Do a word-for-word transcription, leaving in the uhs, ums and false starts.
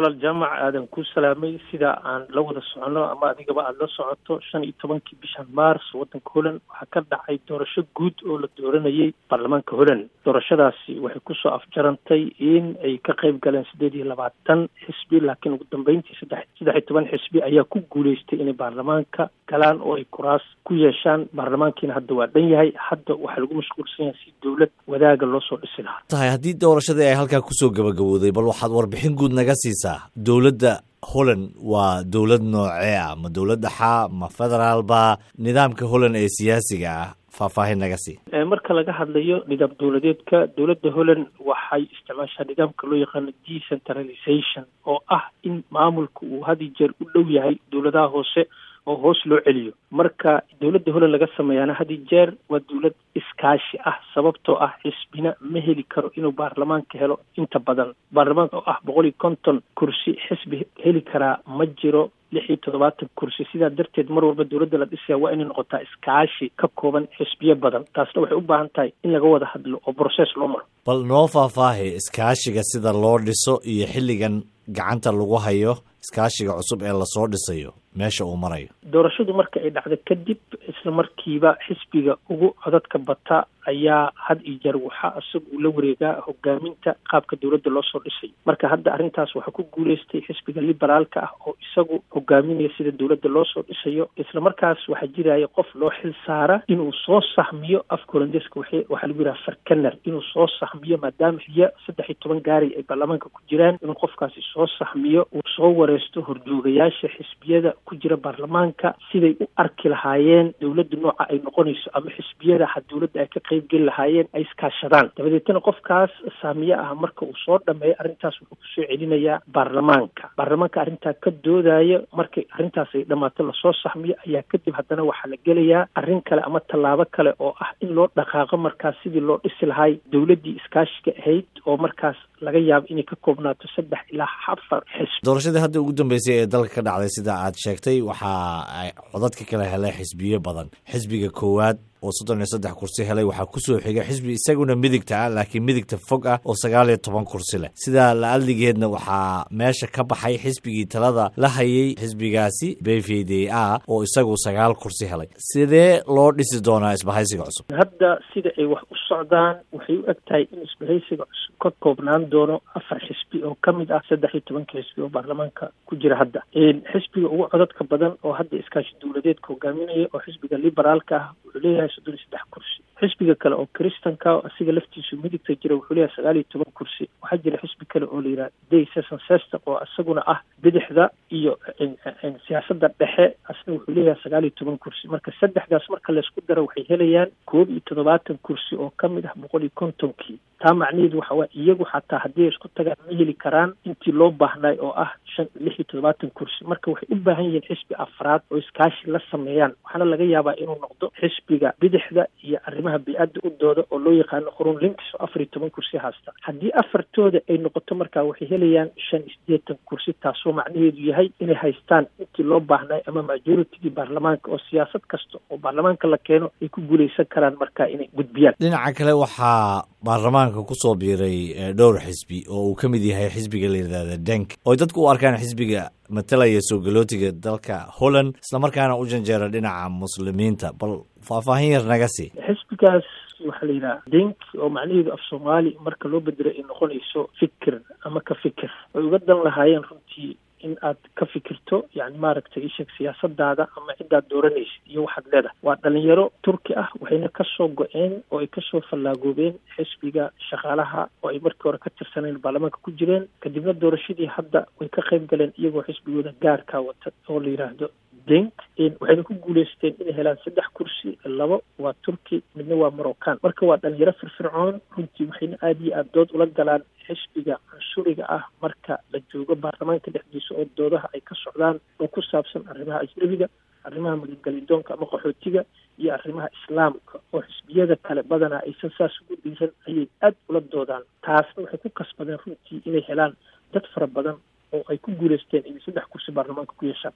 walaal jaamac aadan ku salaamay sida aan la wada socono ama adigaba aada la socoto shan iyo tobankii bishan mars waddanka Holland waxaa ka dhacay doorasho guud oo la dooranayay baarlamaanka Holland. doorashadaasi waxay kusoo afjarantay in ay ka qayb galeen sideed iyo labaatan xisbi, laakiin ugu dambeyntii saddex saddex iyo toban xisbi ayaa ku guuleystay inay baarlamaanka galaan oo ay kuraas ku yeeshaan. baarlamaankiina hadda waa dhan yahay, hadda waxaa lagu mashquulsan yahay si dowlad wadaaga loo soo dhisi lahaa. tahay haddii doorashadii ay halkaa kusoo gabagabowday, bal waxaad warbixin guud naga siisaa dowladda Holland waa dowlad noocee ah? ma dowlad dhaxa, ma federaalba? nidaamka Holland ee siyaasiga ah faahfaahin naga sii. marka laga hadlayo nidaam dowladeedka, dowladda Holland waxay isticmaashaa nidaamka loo yaqaano decentralization, oo ah in maamulka uu had iyo jeer u dhow yahay dowladaha hoose oo hoos loo celiyo. marka dowladda Holland laga sameeyaana had iyo jeer waa dowlad iskaashi ah, sababtoo ah xisbina ma heli karo inuu baarlamaanka helo inta badan. baarlamaanka oo ah boqol iyo konton kursi, xisbi heli karaa ma jiro lix iyo toddobaatan kursi. sidaa darteed mar walba dowladda la dhisaya waa inay noqotaa iskaashi ka kooban xisbiyo badan. taasna waxay u baahan tahay in laga wada hadlo oo process loo maro. bal noo faahfaahi iskaashiga sida loo dhiso iyo xilligan gacanta lagu hayo iskaashiga cusub ee lasoo dhisayo meesha uu marayo. doorashadu marka ay dhacdo kadib, isla markiiba xisbiga ugu codadka bata ayaa had iyo jeer waxaa isaga uu la wareegaa hogaaminta qaabka dowladda loo soo dhisay. marka hadda arrintaas waxaa ku guuleystay xisbiga liberaalka ah oo isagu hogaaminaya sida dowladda loo soo dhisayo. isla markaas waxaa jiraya qof loo xil saara inuu soo sahmiyo afka holandeeska waxaa lagu yidhaha farkaner, inuu soo sahmiyo maadaama xiya saddex iyo toban gaari ay baarlamaanka ku jiraan, inuu qofkaasi soo sahmiyo, uu soo wareysto horjoogayaasha xisbiyada ku jira baarlamaanka siday u arki lahaayeen dowladda nooca ay noqonayso, ama xisbiyada ha dowladda ay ka qaybgeli lahaayeen ay iskaashadaan. dabadeetna qofkaas saamiye ah marka uu soo dhameeyo arrintaas wuxuu kusoo celinayaa baarlamaanka. baarlamaanka arrintaa ka doodaayo, markay arrintaas ay dhammaato lasoo sahmiyo ayaa kadib haddana waxaa la gelayaa arrin kale ama tallaabo kale oo ah in loo dhaqaaqo markaas sidii loo dhisi lahay dowladdii iskaashiga ahayd oo markaas laga yaabo inay ka koobnaato saddex ilaa afar xisbi. doorashadii hadda ugu dambeysay ee dalka ka dhacday sida aad sheegtay waxaa ay codadka kala helay xisbiyo badan. xisbiga koowaad oo soddon iyo saddex kursi helay waxaa kusoo xigay xisbi isaguna midigta ah laakiin midigta fog ah oo sagaal iyo toban kursi leh. sidaa la-adligeedna waxaa meesha ka baxay xisbigii talada la hayay xisbigaasi b v d a oo isagu sagaal kursi helay. sidee loo dhisi doonaa isbahaysiga cusub? hadda sida ay wax u socdaan waxay u eg tahay in isbahaysiga cusub ka koobnaan doono afar xisbi oo ka mid ah saddex iyo tobanka xisbi oo baarlamaanka ku jira hadda. xisbiga ugu codadka badan oo hadda iskaashi dowladeedka hogaaminaya oo xisbiga liberaalka ah wuxuu leeyahay soddon iyo saddex kursi. xisbiga kale oo kristanka asiga laftiisu midigta jira wuxuu leeyahay sagaal iyo toban kursi. waxaa jira xisbi kale oo la yidhaha day seson sester oo isaguna ah bidixda iyo siyaasadda dhexe, asna wuxuu leeyahay sagaal iyo toban kursi. marka saddexdaas marka laysku daro waxay helayaan koob iyo toddobaatan kursi oo ka mid ah boqol iyo kontonkii. taa macnaheedu waxa waa iyagu xataa haddii ay isku tagaan ma heli karaan intii loo baahnay oo ah shan lix iyo toddobaatan kursi. marka waxay u baahan yihiin xisbi afraad oo iskaashi la sameeyaan. waxaana laga yaabaa inuu noqdo xisbiga bidixda iyo arrimaha bi-adda u dooda oo loo yaqaano qurun links oo afar iyo toban kursi haysta. haddii afartooda ay noqoto markaa waxay helayaan shan iyo siddeetan kursi, taasoo macnaheedu yahay inay haystaan intii loo baahnay ama majoritigii baarlamaanka oo siyaasad kasta oo baarlamaanka la keeno ay ku guuleysan karaan markaa inay gudbiyaan. dhinaca kale waxaa baarlamaanka kusoo biiray dhowr xisbi oo uu ka mid yahay xisbiga la yidhahda denk oo dadku u arkaan xisbiga matalaya soo galootiga dalka Holland islamarkaana u janjeera dhinaca muslimiinta. bal faahfaahin yar naga sii. xisbigaas waxaa la yidhaha denk oo macnaheedu af soomaali marka loo bedelo ay noqonayso fikir ama ka fikir. way uga dan lahaayeen runtii in aad ka fikirto yani maaragtay isheeg siyaasadaada ama cidaad dooranaysid iyo waxaad leedahay. waa dhalinyaro turki ah, waxayna kasoo go-een oo ay kasoo fallaagoobeen xisbiga shaqaalaha oo ay markii hore ka tirsaneen baarlamaanka ku jireen. kadibna doorashadii hadda way ka qayb galeen iyagoo xisbigooda gaarkaa wata oo la yidhaahdo denk. waxayna ku guuleysteen inay helaan saddex kursi, labo waa turki, midna waa moroccan. marka waa dhalinyaro firfircoon runtii, waxayna aada iyo aada dood ula galaan xisbiga cansuriga ah marka la joogo baarlamaanka dhexdiisa oo doodaha ay ka socdaan oo ku saabsan arrimaha ajnabiga, arrimaha magangelidoonka ama qaxootiga iyo arrimaha islaamka oo xisbiyada kale badanaa aysan saas ugu dhiiran ayay aada ula doodaan. taasna waxay ku kasbadeen runtii inay helaan dad fara badan oo ay ku guuleysteen inay saddex kursi baarlamaanka ku yeeshaan.